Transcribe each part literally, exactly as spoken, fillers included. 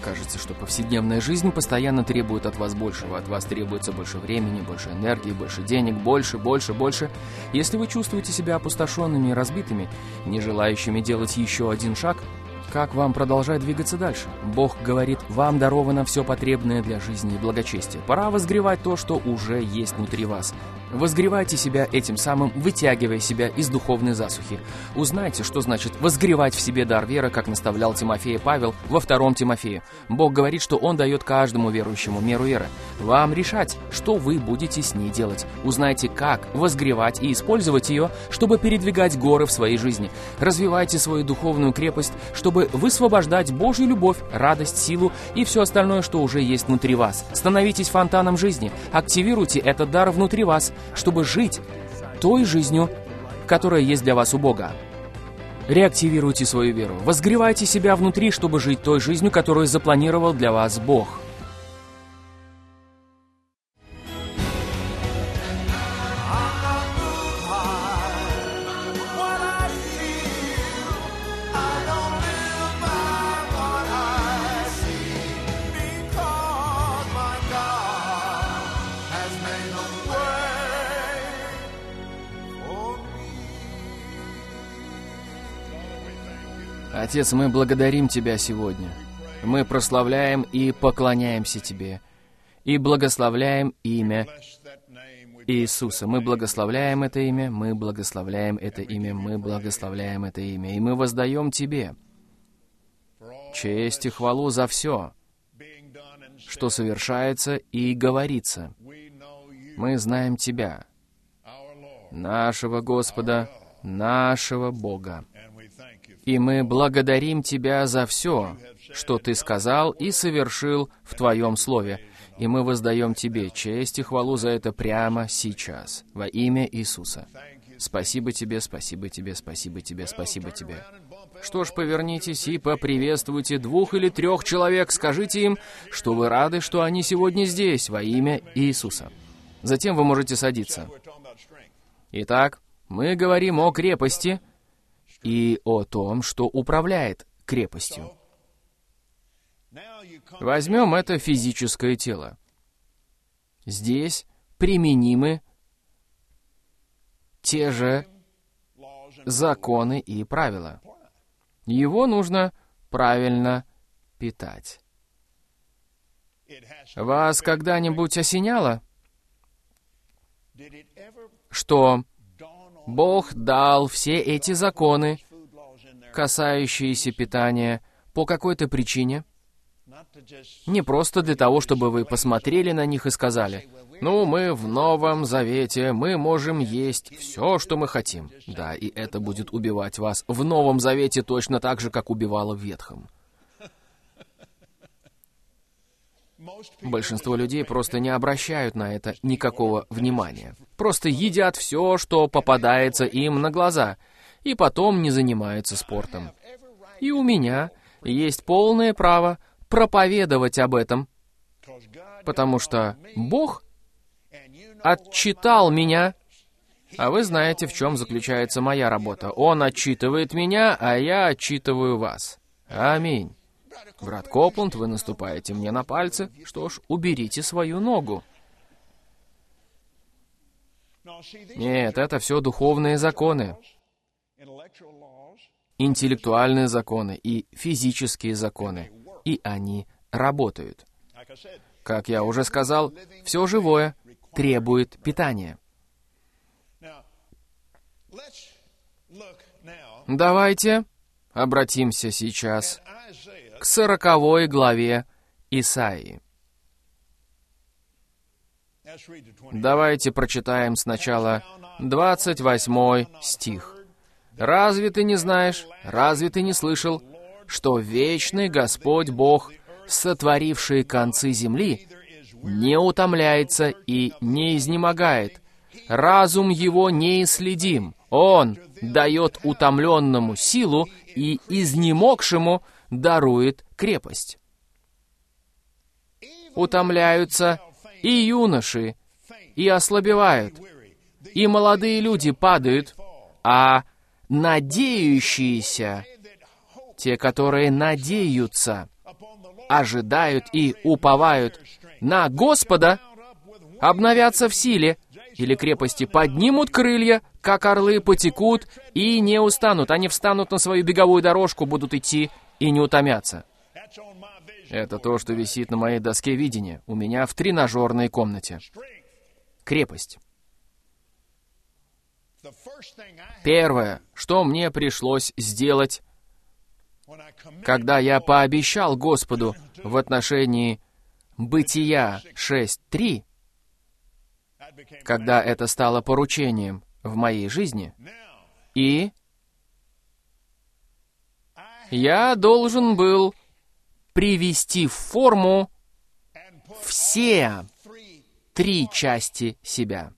Кажется, что повседневная жизнь постоянно требует от вас большего. От вас требуется больше времени, больше энергии, больше денег, больше, больше, больше. Если вы чувствуете себя опустошенными и разбитыми, не желающими делать еще один шаг, как вам продолжать двигаться дальше? Бог говорит, вам даровано все потребное для жизни и благочестия. Пора возгревать то, что уже есть внутри вас. Возгревайте себя этим самым, вытягивая себя из духовной засухи. Узнайте, что значит возгревать в себе дар веры, как наставлял Тимофея Павел во втором Тимофею. Бог говорит, что Он дает каждому верующему меру веры. Вам решать, что вы будете с ней делать. Узнайте, как возгревать и использовать ее, чтобы передвигать горы в своей жизни. Развивайте свою духовную крепость, чтобы высвобождать Божью любовь, радость, силу и все остальное, что уже есть внутри вас. Становитесь фонтаном жизни. Активируйте этот дар внутри вас, чтобы жить той жизнью, которая есть для вас у Бога. Реактивируйте свою веру. Возгревайте себя внутри, чтобы жить той жизнью, которую запланировал для вас Бог. Отец, мы благодарим Тебя сегодня. Мы прославляем и поклоняемся Тебе. И благословляем имя Иисуса. Мы благословляем это имя, мы благословляем это имя, мы благословляем это имя. И мы воздаем Тебе честь и хвалу за все, что совершается и говорится. Мы знаем Тебя, нашего Господа, нашего Бога. И мы благодарим Тебя за все, что Ты сказал и совершил в Твоем Слове. И мы воздаем Тебе честь и хвалу за это прямо сейчас, во имя Иисуса. Спасибо Тебе, спасибо Тебе, спасибо Тебе, спасибо Тебе. Что ж, повернитесь и поприветствуйте двух или трех человек. Скажите им, что вы рады, что они сегодня здесь, во имя Иисуса. Затем вы можете садиться. Итак, мы говорим о крепости и о том, что управляет крепостью. Возьмем это физическое тело. Здесь применимы те же законы и правила. Его нужно правильно питать. Вас когда-нибудь осеняло, что Бог дал все эти законы, касающиеся питания, по какой-то причине? Не просто для того, чтобы вы посмотрели на них и сказали, «Ну, мы в Новом Завете, мы можем есть все, что мы хотим». Да, и это будет убивать вас в Новом Завете точно так же, как убивало в Ветхом. Большинство людей просто не обращают на это никакого внимания. Просто едят все, что попадается им на глаза, и потом не занимаются спортом. И у меня есть полное право проповедовать об этом, потому что Бог отчитал меня, а вы знаете, в чем заключается моя работа. Он отчитывает меня, а я отчитываю вас. Аминь. Брат Копланд, вы наступаете мне на пальцы. Что ж, уберите свою ногу. Нет, это все духовные законы, интеллектуальные законы и физические законы. И они работают. Как я уже сказал, все живое требует питания. Давайте обратимся сейчас к сороковой главе Исаии. Давайте прочитаем сначала двадцать восьмой стих. «Разве ты не знаешь, разве ты не слышал, что вечный Господь Бог, сотворивший концы земли, не утомляется и не изнемогает? Разум его неисследим. Он дает утомленному силу и изнемогшему дарует крепость. Утомляются и юноши, и ослабевают, и молодые люди падают, а надеющиеся, те, которые надеются ожидают и уповают на Господа, обновятся в силе, или крепости поднимут крылья, как орлы потекут и не устанут. Они встанут на свою беговую дорожку, будут идти и не утомятся. Это то, что висит на моей доске видения, у меня в тренажерной комнате. Крепость. Первое, что мне пришлось сделать, когда я пообещал Господу в отношении Бытия шесть три, когда это стало поручением в моей жизни, и я должен был привести в форму все три части себя.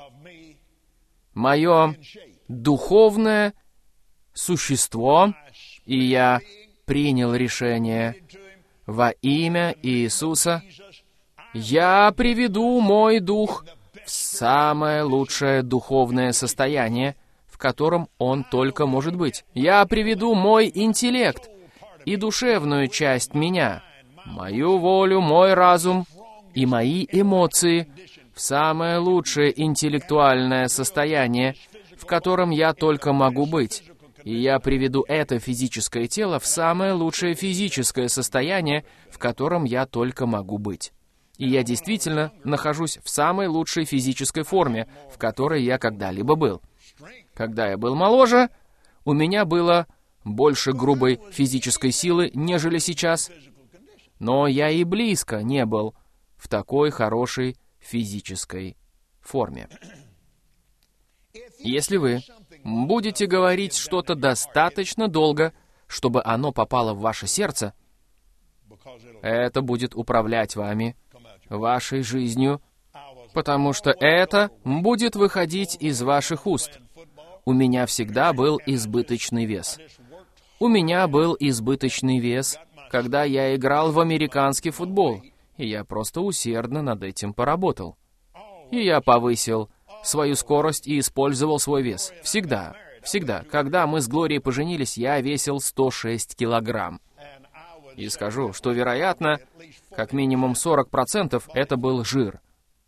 Мое духовное существо, и я принял решение во имя Иисуса. Я приведу мой дух в самое лучшее духовное состояние, в котором он только может быть. Я приведу мой интеллект и душевную часть меня, мою волю, мой разум и мои эмоции в самое лучшее интеллектуальное состояние, в котором я только могу быть. И я приведу это физическое тело в самое лучшее физическое состояние, в котором я только могу быть. И я действительно нахожусь в самой лучшей физической форме, в которой я когда-либо был. Когда я был моложе, у меня было больше грубой физической силы, нежели сейчас, но я и близко не был в такой хорошей физической форме. Если вы будете говорить что-то достаточно долго, чтобы оно попало в ваше сердце, это будет управлять вами, вашей жизнью, потому что это будет выходить из ваших уст. У меня всегда был избыточный вес. У меня был избыточный вес, когда я играл в американский футбол, и я просто усердно над этим поработал. И я повысил свою скорость и использовал свой вес. Всегда, всегда. Когда мы с Глорией поженились, я весил сто шесть килограмм. И скажу, что, вероятно, как минимум сорок процентов это был жир.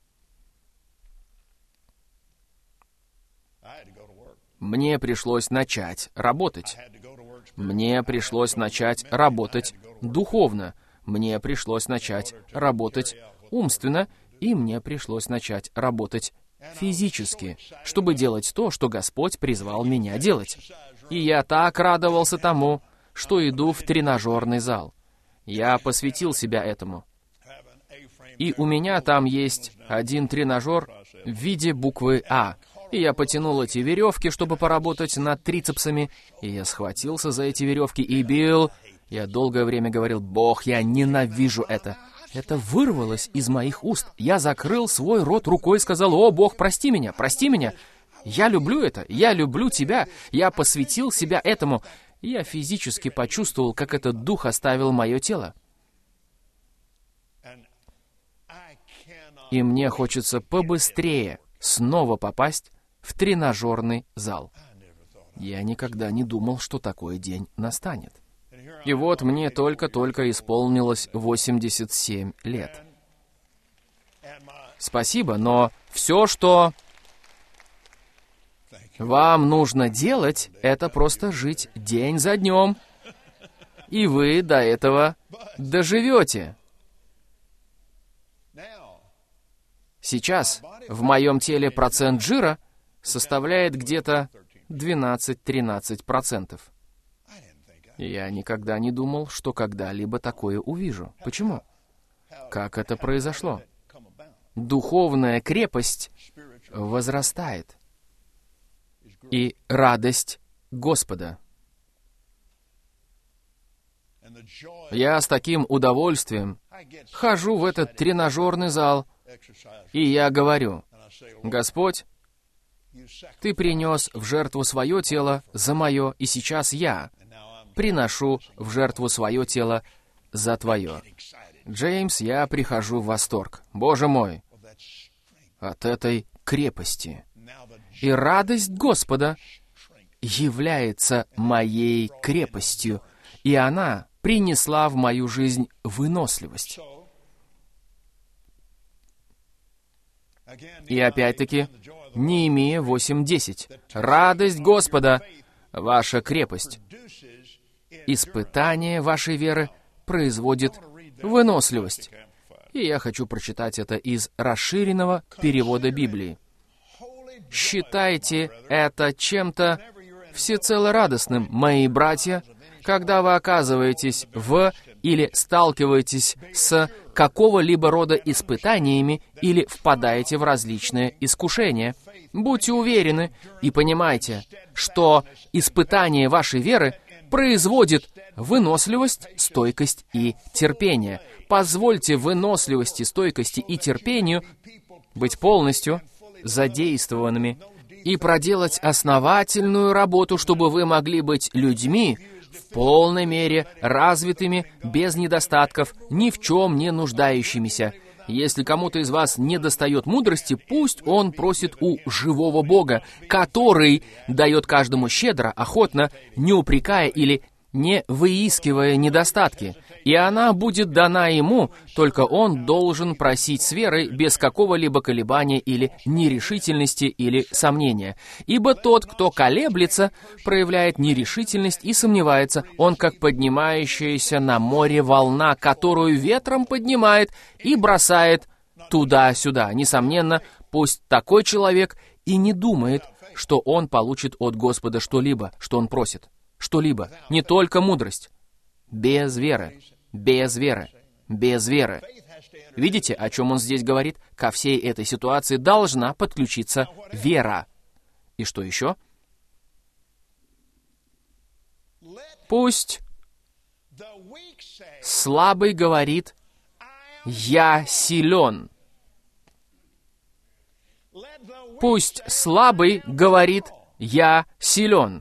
Мне пришлось начать работать. Мне пришлось начать работать духовно. Мне пришлось начать работать умственно. И мне пришлось начать работать физически, чтобы делать то, что Господь призвал меня делать. И я так радовался тому, что иду в тренажерный зал. Я посвятил себя этому. И у меня там есть один тренажер в виде буквы «А». И я потянул эти веревки, чтобы поработать над трицепсами. И я схватился за эти веревки и бил. Я долгое время говорил: «Бог, я ненавижу это». Это вырвалось из моих уст. Я закрыл свой рот рукой и сказал: «О, Бог, прости меня, прости меня. Я люблю это, я люблю Тебя». Я посвятил себя этому. И я физически почувствовал, как этот дух оставил мое тело. И мне хочется побыстрее снова попасть в тренажерный зал. Я никогда не думал, что такой день настанет. И вот мне только-только исполнилось восемьдесят семь лет. Спасибо, но все, что вам нужно делать, это просто жить день за днем. И вы до этого доживете. Сейчас в моем теле процент жира составляет где-то двенадцать-тринадцать процентов. Я никогда не думал, что когда-либо такое увижу. Почему? Как это произошло? Духовная крепость возрастает. И радость Господа. Я с таким удовольствием хожу в этот тренажерный зал, и я говорю: «Господь, Ты принес в жертву свое тело за мое, и сейчас я приношу в жертву свое тело за Твое». Джеймс, я прихожу в восторг. Боже мой, от этой крепости. И радость Господа является моей крепостью, и она принесла в мою жизнь выносливость. И опять-таки, Неемия восемь десять. «Радость Господа — ваша крепость. Испытание вашей веры производит выносливость». И я хочу прочитать это из расширенного перевода Библии. «Считайте это чем-то всецело радостным, мои братья, когда вы оказываетесь в или сталкиваетесь с какого-либо рода испытаниями или впадаете в различные искушения. Будьте уверены и понимайте, что испытание вашей веры производит выносливость, стойкость и терпение. Позвольте выносливости, стойкости и терпению быть полностью задействованными и проделать основательную работу, чтобы вы могли быть людьми, в полной мере развитыми, без недостатков, ни в чем не нуждающимися. Если кому-то из вас недостает мудрости, пусть он просит у живого Бога, который дает каждому щедро, охотно, не упрекая или не выискивая недостатки. И она будет дана ему, только он должен просить с верой без какого-либо колебания или нерешительности или сомнения. Ибо тот, кто колеблется, проявляет нерешительность и сомневается. Он как поднимающаяся на море волна, которую ветром поднимает и бросает туда-сюда. Несомненно, пусть такой человек и не думает, что он получит от Господа что-либо, что он просит. Что-либо, не только мудрость. Без веры. Без веры. Без веры. Видите, о чем он здесь говорит? Ко всей этой ситуации должна подключиться вера. И что еще? Пусть слабый говорит: «Я силен». Пусть слабый говорит: «Я силен».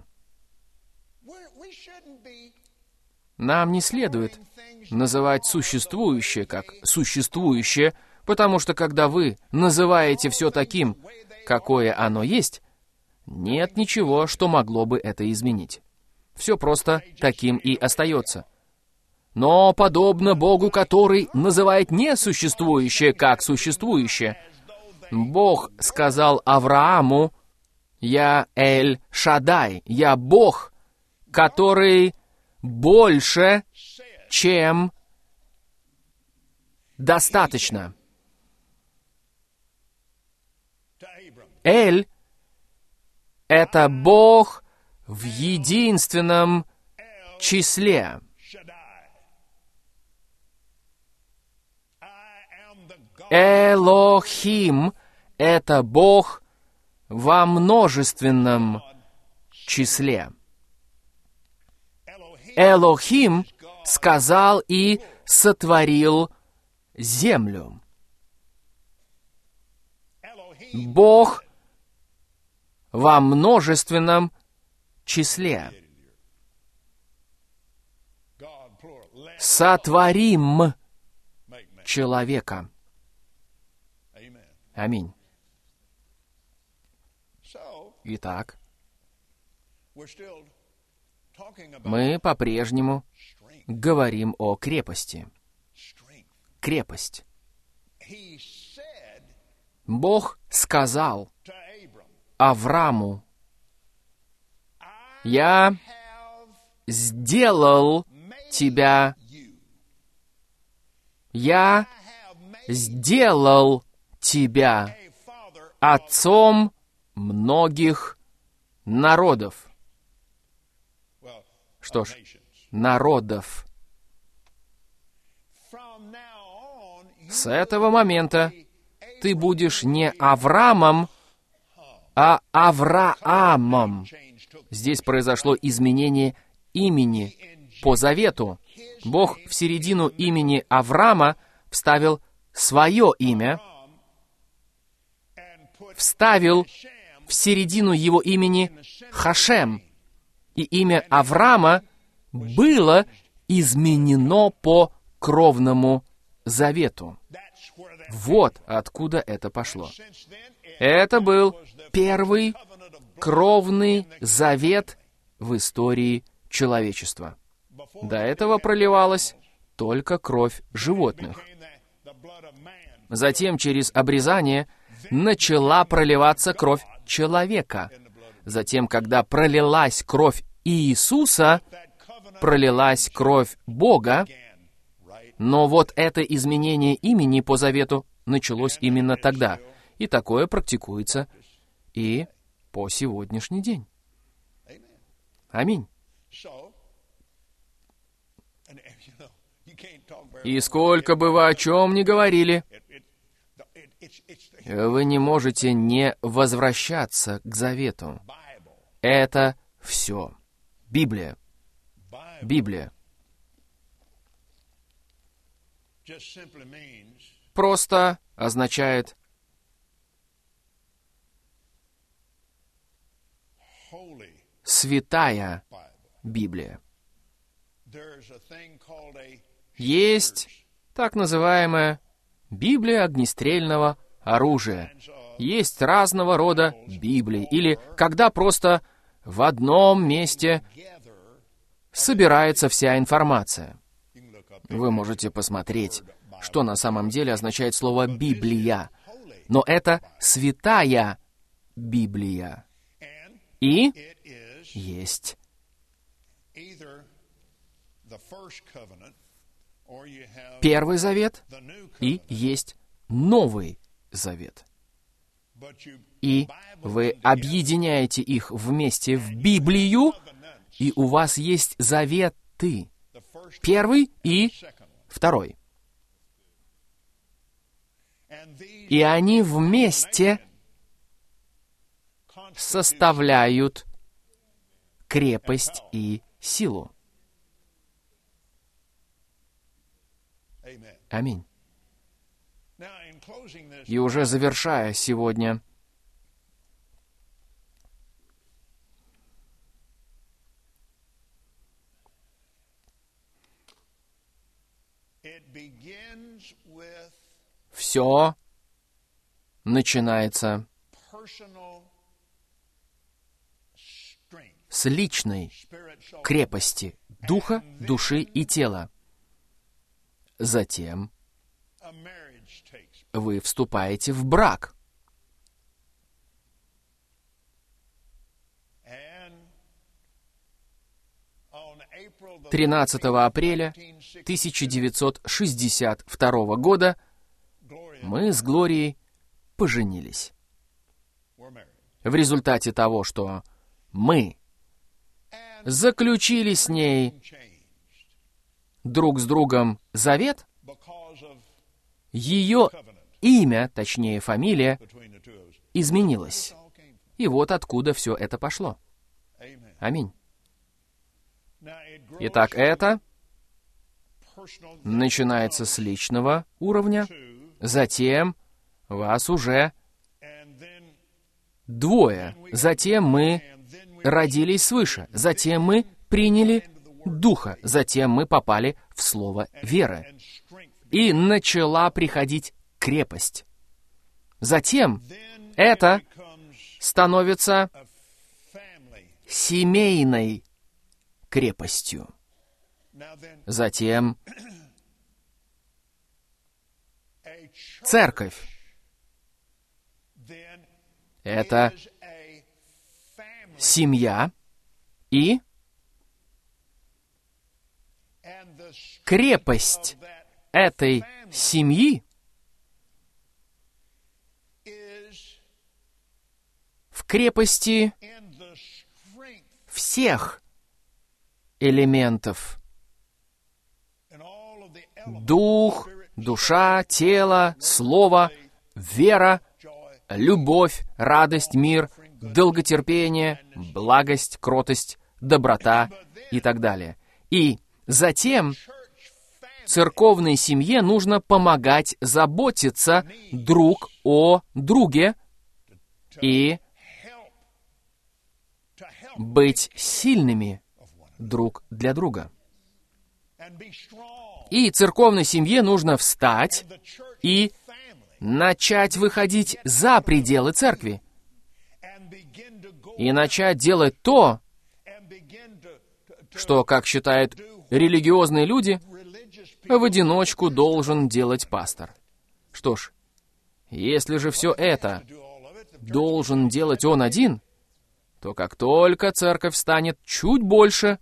Нам не следует называть существующее как существующее, потому что когда вы называете все таким, какое оно есть, нет ничего, что могло бы это изменить. Все просто таким и остается. Но подобно Богу, который называет несуществующее как существующее, Бог сказал Аврааму: «Я Эль-Шаддай, я Бог, который больше, чем достаточно». Эль — это Бог в единственном числе. Элохим — это Бог во множественном числе. Элохим сказал и сотворил землю. Бог во множественном числе. Сотворим человека. Аминь. Итак, мы по-прежнему говорим о крепости. Крепость. Бог сказал Аврааму: «Я сделал тебя, я сделал тебя отцом многих народов». Что ж, народов. С этого момента ты будешь не Авраамом, а Авраамом. Здесь произошло изменение имени по завету. Бог в середину имени Авраама вставил свое имя, вставил в середину его имени Хашем, и имя Авраама было изменено по кровному завету. Вот откуда это пошло. Это был первый кровный завет в истории человечества. До этого проливалась только кровь животных. Затем через обрезание начала проливаться кровь человека. Затем, когда пролилась кровь Иисуса, пролилась кровь Бога, но вот это изменение имени по завету началось именно тогда. И такое практикуется и по сегодняшний день. Аминь. И сколько бы вы о чем ни говорили, вы не можете не возвращаться к завету. Это все. Библия. Библия. Просто означает святая Библия. Есть так называемая Библия огнестрельного оружия. Есть разного рода Библии. Или когда просто в одном месте собирается вся информация. Вы можете посмотреть, что на самом деле означает слово «Библия». Но это святая Библия. И есть Первый Завет и есть Новый Завет. И вы объединяете их вместе в Библию, и у вас есть заветы. Первый и второй. И они вместе составляют крепость и силу. Аминь. И уже завершая сегодня, все начинается с личной крепости духа, души и тела. Затем вы вступаете в брак. тринадцатого апреля тысяча девятьсот шестьдесят второго года мы с Глорией поженились. В результате того, что мы заключили с ней друг с другом завет, ее имя, точнее фамилия, изменилось. И вот откуда все это пошло. Аминь. Итак, это начинается с личного уровня, затем вас уже двое, затем мы родились свыше, затем мы приняли Духа, затем мы попали в слово веры. И начала приходить крепость. Затем это становится семейной крепостью. Затем церковь. Это семья и крепость этой семьи в крепости всех элементов. Дух, душа, тело, слово, вера, любовь, радость, мир, долготерпение, благость, кротость, доброта и так далее. И затем церковной семье нужно помогать заботиться друг о друге и быть сильными друг для друга. И церковной семье нужно встать и начать выходить за пределы церкви. И начать делать то, что, как считает религиозные люди в одиночку должен делать пастор. Что ж, если же все это должен делать он один, то как только церковь станет чуть больше,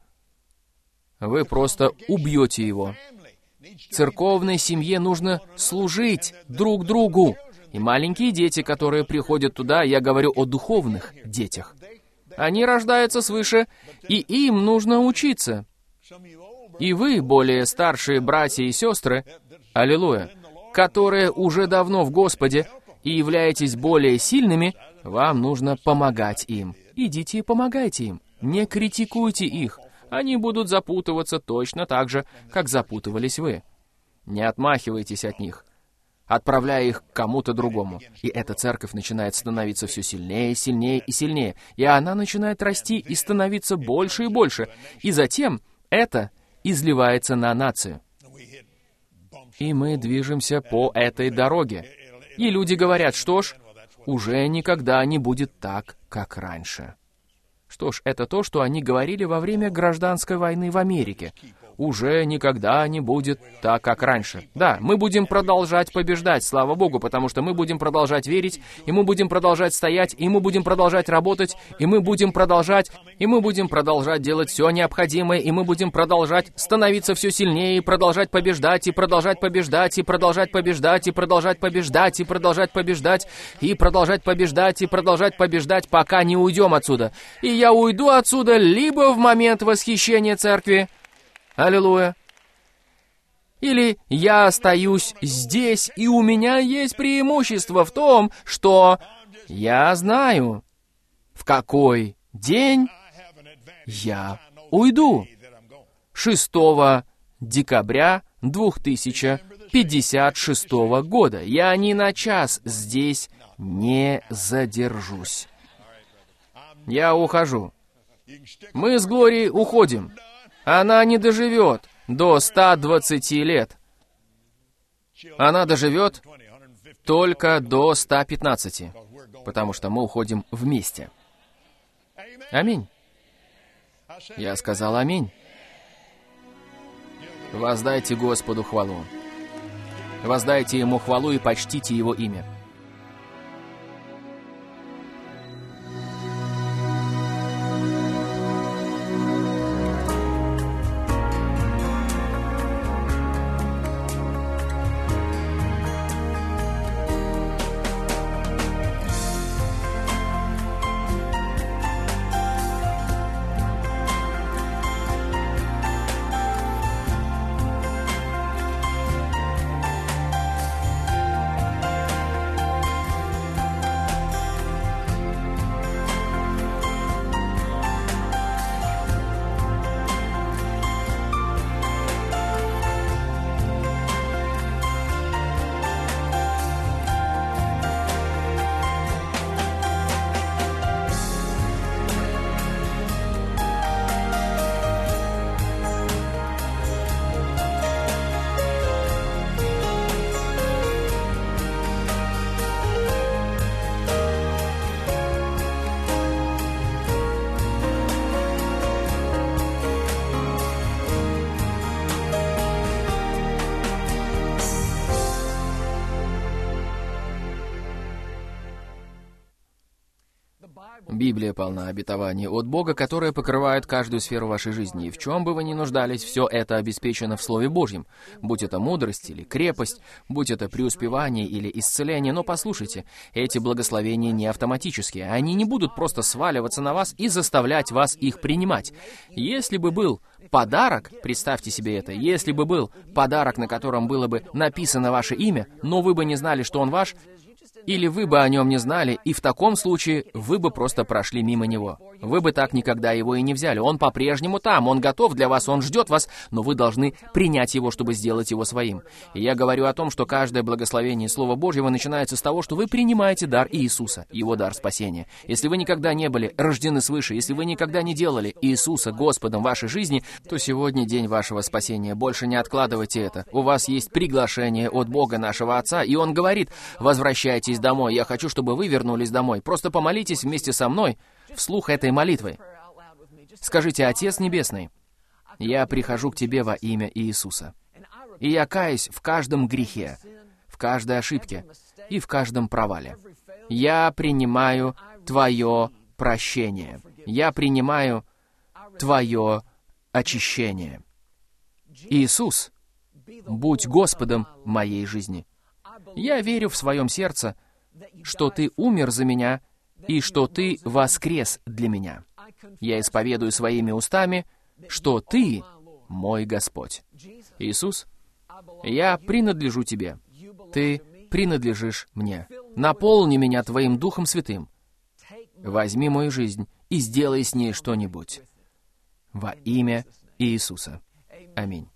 вы просто убьете его. Церковной семье нужно служить друг другу. И маленькие дети, которые приходят туда, я говорю о духовных детях. Они рождаются свыше, и им нужно учиться. И вы, более старшие братья и сестры, аллилуйя, которые уже давно в Господе и являетесь более сильными, вам нужно помогать им. Идите и помогайте им. Не критикуйте их. Они будут запутываться точно так же, как запутывались вы. Не отмахивайтесь от них, отправляя их к кому-то другому. И эта церковь начинает становиться все сильнее, сильнее и сильнее. И она начинает расти и становиться больше и больше. И затем это изливается на нацию. И мы движемся по этой дороге. И люди говорят, что ж, уже никогда не будет так, как раньше. Что ж, это то, что они говорили во время гражданской войны в Америке. Уже никогда не будет так, как раньше. Да, мы будем продолжать побеждать, слава Богу, потому что мы будем продолжать верить, и мы будем продолжать стоять, и мы будем продолжать работать, и мы будем продолжать, и мы будем продолжать делать все необходимое, и мы будем продолжать становиться все сильнее, и продолжать побеждать, и продолжать побеждать, и продолжать побеждать, и продолжать побеждать, и продолжать побеждать, и продолжать побеждать, и продолжать побеждать, пока не уйдем отсюда. И я уйду отсюда либо в момент восхищения церкви, аллилуйя. Или я остаюсь здесь, и у меня есть преимущество в том, что я знаю, в какой день я уйду. шестого декабря две тысячи пятьдесят шестого года. Я ни на час здесь не задержусь. Я ухожу. Мы с Глорией уходим. Она не доживет до ста двадцати лет. Она доживет только до ста пятнадцати, потому что мы уходим вместе. Аминь. Я сказал аминь. Воздайте Господу хвалу. Воздайте Ему хвалу и почтите Его имя. Библия полна обетований от Бога, которые покрывают каждую сферу вашей жизни. И в чем бы вы ни нуждались, все это обеспечено в Слове Божьем. Будь это мудрость или крепость, будь это преуспевание или исцеление. Но послушайте, эти благословения не автоматические. Они не будут просто сваливаться на вас и заставлять вас их принимать. Если бы был подарок, представьте себе это, если бы был подарок, на котором было бы написано ваше имя, но вы бы не знали, что он ваш, или вы бы о нем не знали, и в таком случае вы бы просто прошли мимо него. Вы бы так никогда его и не взяли. Он по-прежнему там, он готов для вас, он ждет вас, но вы должны принять его, чтобы сделать его своим. И я говорю о том, что каждое благословение Слова Божьего начинается с того, что вы принимаете дар Иисуса, его дар спасения. Если вы никогда не были рождены свыше, если вы никогда не делали Иисуса Господом в вашей жизни, то сегодня день вашего спасения. Больше не откладывайте это. У вас есть приглашение от Бога нашего Отца, и Он говорит: «Возвращайтесь домой. Я хочу, чтобы вы вернулись домой. Просто помолитесь вместе со мной вслух этой молитвы. Скажите: Отец Небесный, Я прихожу к Тебе во имя Иисуса. И я каюсь в каждом грехе, в каждой ошибке и в каждом провале. Я принимаю Твое прощение. Я принимаю Твое очищение. Иисус, будь Господом моей жизни. Я верю в своем сердце, что Ты умер за меня и что Ты воскрес для меня. Я исповедую своими устами, что Ты мой Господь. Иисус, я принадлежу Тебе. Ты принадлежишь мне. Наполни меня Твоим Духом Святым. Возьми мою жизнь и сделай с ней что-нибудь. Во имя Иисуса. Аминь.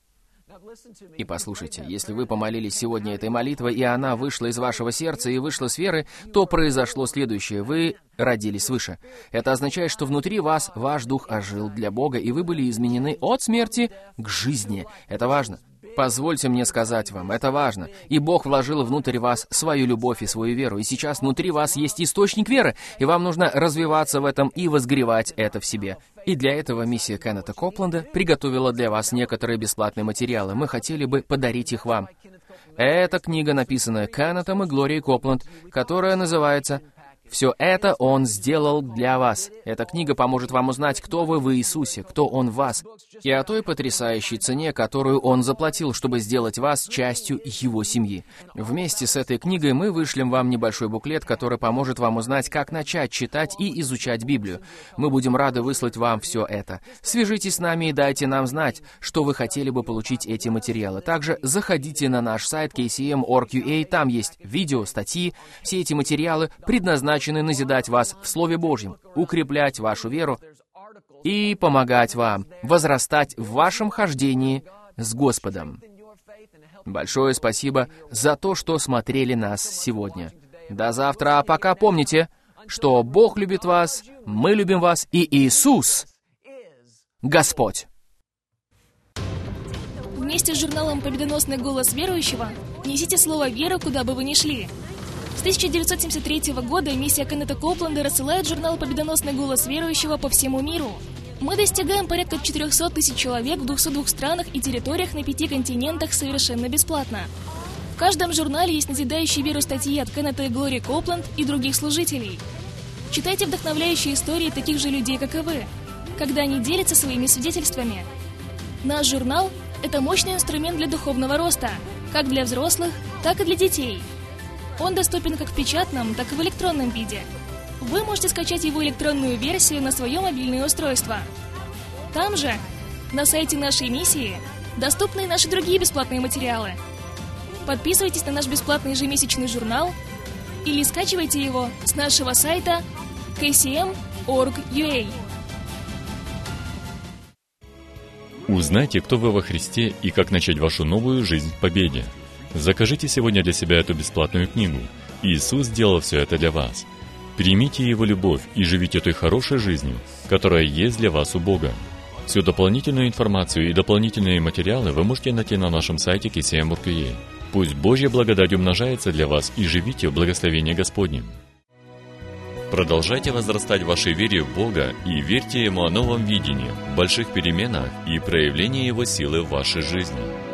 И послушайте, если вы помолились сегодня этой молитвой, и она вышла из вашего сердца и вышла с веры, то произошло следующее. Вы родились свыше. Это означает, что внутри вас ваш дух ожил для Бога, и вы были изменены от смерти к жизни. Это важно. Позвольте мне сказать вам, это важно. И Бог вложил внутрь вас свою любовь и свою веру. И сейчас внутри вас есть источник веры, и вам нужно развиваться в этом и возгревать это в себе. И для этого миссия Кеннета Копленда приготовила для вас некоторые бесплатные материалы. Мы хотели бы подарить их вам. Это книга, написанная Кеннетом и Глорией Копленд, которая называется «Все это Он сделал для вас». Эта книга поможет вам узнать, кто вы в Иисусе, кто Он в вас, и о той потрясающей цене, которую Он заплатил, чтобы сделать вас частью Его семьи. Вместе с этой книгой мы вышлем вам небольшой буклет, который поможет вам узнать, как начать читать и изучать Библию. Мы будем рады выслать вам все это. Свяжитесь с нами и дайте нам знать, что вы хотели бы получить эти материалы. Также заходите на наш сайт кей си эм точка орг точка ю а, там есть видео, статьи. Все эти материалы предназначены назидать вас в Слове Божьем, укреплять вашу веру и помогать вам возрастать в вашем хождении с Господом. Большое спасибо за то, что смотрели нас сегодня. До завтра, а пока помните, что Бог любит вас, мы любим вас, и Иисус — Господь. Вместе с журналом «Победоносный голос верующего» несите слово веры, куда бы вы ни шли. С тысяча девятьсот семьдесят третьего года миссия Кеннета Копленда рассылает журнал «Победоносный голос верующего» по всему миру. Мы достигаем порядка четырехсот тысяч человек в двухстах двух странах и территориях на пяти континентах совершенно бесплатно. В каждом журнале есть назидающие веру статьи от Кеннета и Глории Копленд и других служителей. Читайте вдохновляющие истории таких же людей, как и вы, когда они делятся своими свидетельствами. Наш журнал — это мощный инструмент для духовного роста, как для взрослых, так и для детей. Он доступен как в печатном, так и в электронном виде. Вы можете скачать его электронную версию на свое мобильное устройство. Там же, на сайте нашей миссии, доступны и наши другие бесплатные материалы. Подписывайтесь на наш бесплатный ежемесячный журнал или скачивайте его с нашего сайта кей си эм точка орг точка ю а. Узнайте, кто вы во Христе и как начать вашу новую жизнь в победе. Закажите сегодня для себя эту бесплатную книгу. Иисус сделал все это для вас. Примите Его любовь и живите той хорошей жизнью, которая есть для вас у Бога. Всю дополнительную информацию и дополнительные материалы вы можете найти на нашем сайте кей си эм точка орг точка ю а. Пусть Божья благодать умножается для вас и живите в благословении Господнем. Продолжайте возрастать в вашей вере в Бога и верьте Ему о новом видении, больших переменах и проявлении Его силы в вашей жизни.